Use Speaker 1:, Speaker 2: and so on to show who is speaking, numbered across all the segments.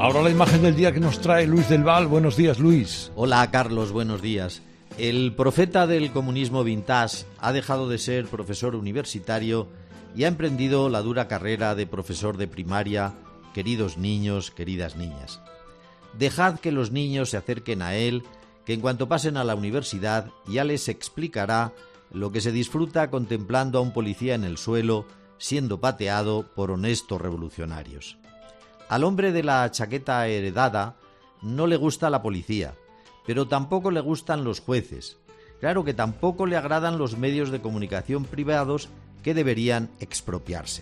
Speaker 1: Ahora la imagen del día que nos trae Luis del Val. Buenos días, Luis.
Speaker 2: Hola, Carlos, buenos días. El profeta del comunismo vintage ha dejado de ser profesor universitario y ha emprendido la dura carrera de profesor de primaria. Queridos niños, queridas niñas, dejad que los niños se acerquen a él, que en cuanto pasen a la universidad ya les explicará lo que se disfruta contemplando a un policía en el suelo siendo pateado por honestos revolucionarios. Al hombre de la chaqueta heredada no le gusta la policía, pero tampoco le gustan los jueces. Claro que tampoco le agradan los medios de comunicación privados que deberían expropiarse.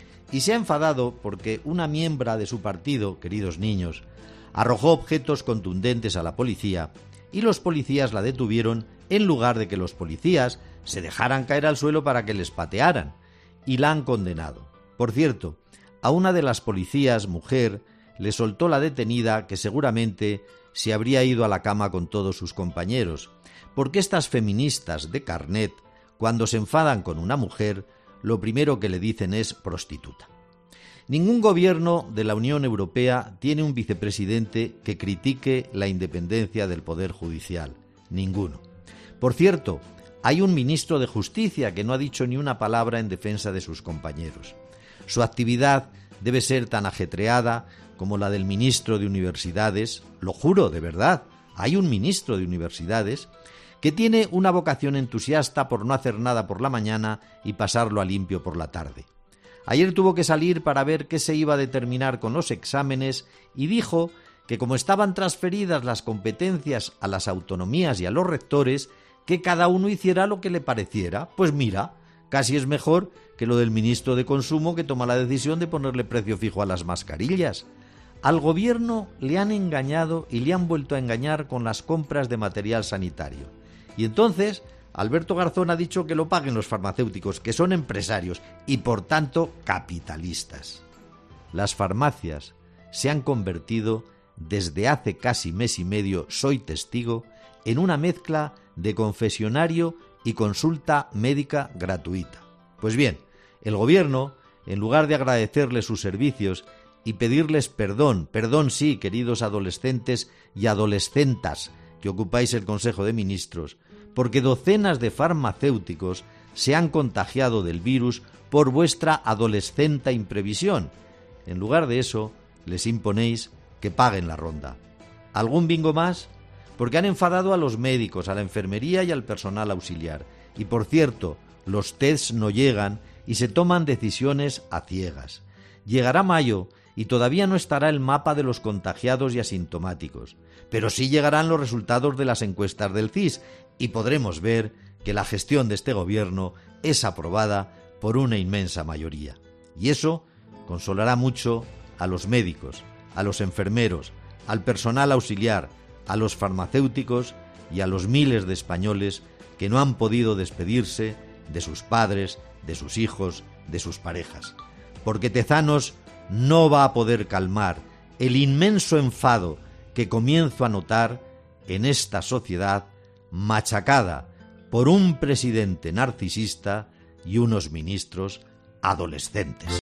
Speaker 2: Y se ha enfadado porque una miembra de su partido, queridos niños, arrojó objetos contundentes a la policía y los policías la detuvieron en lugar de que los policías se dejaran caer al suelo para que les patearan, y la han condenado. Por cierto, a una de las policías, mujer, le soltó la detenida que seguramente se habría ido a la cama con todos sus compañeros, porque estas feministas de carnet, cuando se enfadan con una mujer, lo primero que le dicen es prostituta. Ningún gobierno de la Unión Europea tiene un vicepresidente que critique la independencia del Poder Judicial. Ninguno. Por cierto, hay un ministro de Justicia que no ha dicho ni una palabra en defensa de sus compañeros. Su actividad debe ser tan ajetreada como la del ministro de Universidades. Lo juro, de verdad, hay un ministro de Universidades que tiene una vocación entusiasta por no hacer nada por la mañana y pasarlo a limpio por la tarde. Ayer tuvo que salir para ver qué se iba a determinar con los exámenes y dijo que como estaban transferidas las competencias a las autonomías y a los rectores, que cada uno hiciera lo que le pareciera. Pues mira, casi es mejor que lo del ministro de Consumo que toma la decisión de ponerle precio fijo a las mascarillas. Al gobierno le han engañado y le han vuelto a engañar con las compras de material sanitario. Y entonces Alberto Garzón ha dicho que lo paguen los farmacéuticos, que son empresarios y por tanto capitalistas. Las farmacias se han convertido desde hace casi mes y medio, soy testigo, en una mezcla de confesionario y consulta médica gratuita. Pues bien, el gobierno, en lugar de agradecerles sus servicios y pedirles perdón sí, queridos adolescentes y adolescentas que ocupáis el Consejo de Ministros, porque docenas de farmacéuticos se han contagiado del virus por vuestra adolescenta imprevisión. En lugar de eso, les imponéis que paguen la ronda. ¿Algún bingo más? Porque han enfadado a los médicos, a la enfermería y al personal auxiliar. Y por cierto, los tests no llegan y se toman decisiones a ciegas. Llegará mayo y todavía no estará el mapa de los contagiados y asintomáticos, pero sí llegarán los resultados de las encuestas del CIS y podremos ver que la gestión de este gobierno es aprobada por una inmensa mayoría. Y eso consolará mucho a los médicos, a los enfermeros, al personal auxiliar, a los farmacéuticos y a los miles de españoles que no han podido despedirse de sus padres, de sus hijos, de sus parejas. Porque Tezanos no va a poder calmar el inmenso enfado que comienzo a notar en esta sociedad machacada por un presidente narcisista y unos ministros adolescentes.